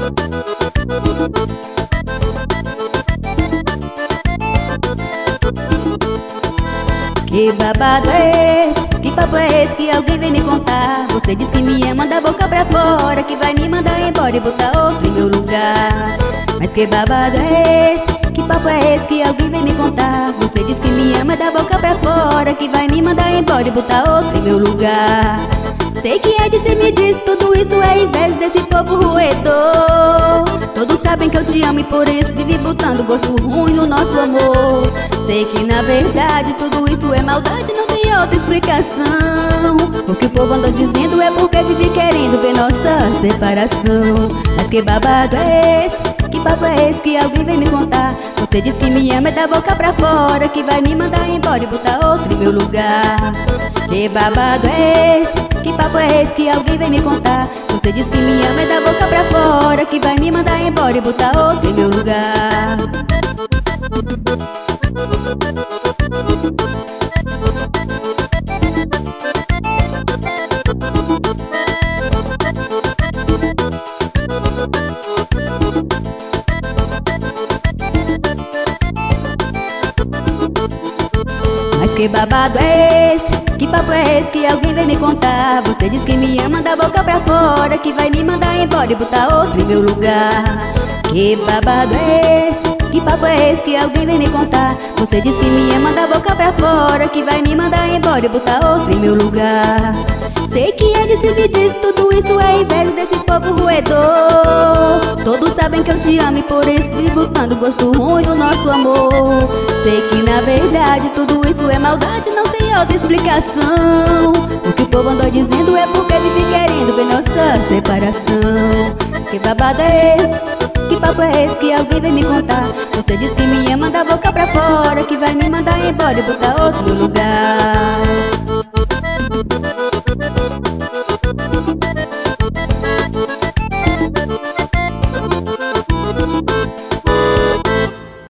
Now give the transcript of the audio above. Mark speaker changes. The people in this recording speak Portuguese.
Speaker 1: Que babado é esse? Que papo é esse que alguém vem me contar? Você diz que me ama da boca pra fora, que vai me mandar embora e botar outro em meu lugar. Mas que babado é esse? Que papo é esse que alguém vem me contar? Você diz que me ama da boca pra fora, que vai me mandar embora e botar outro em meu lugar. Sei que é de ser, me diz, tudo isso é inveja desse povo roedor. Todos sabem que eu te amo e por isso vive botando gosto ruim no nosso amor. Sei que na verdade tudo isso é maldade, não tem outra explicação. O que o povo anda dizendo é porque vive querendo ver nossa separação. Mas que babado é esse? Que papo é esse que alguém vem me contar? Você diz que me ama é da boca pra fora, que vai me mandar embora e botar outro em meu lugar. Que babado é esse? Que papo é esse que alguém vem me contar? Você diz que me ama é da boca pra fora, que vai me mandar embora e botar outro em meu lugar. Mas que babado é esse? Que papo é esse que alguém vem me contar? Você diz que me ama da boca pra fora, que vai me mandar embora e botar outro em meu lugar. Que babado é esse? Que papo é esse que alguém vem me contar? Você diz que me ama da boca pra fora, que vai me mandar embora e botar outro em meu lugar. Sei que é de se me diz, tudo isso é inveja desse povo roedor. Todos sabem que eu te amo e por isso vive botando gosto ruim no nosso amor. Sei que na verdade tudo isso é maldade, não tem outra explicação. O que o povo anda dizendo é porque vive querendo ver nossa separação. Que babado é esse? Que papo é esse que alguém vem me contar? Você diz que me ama da boca pra fora, que vai me mandar embora e botar outro no lugar.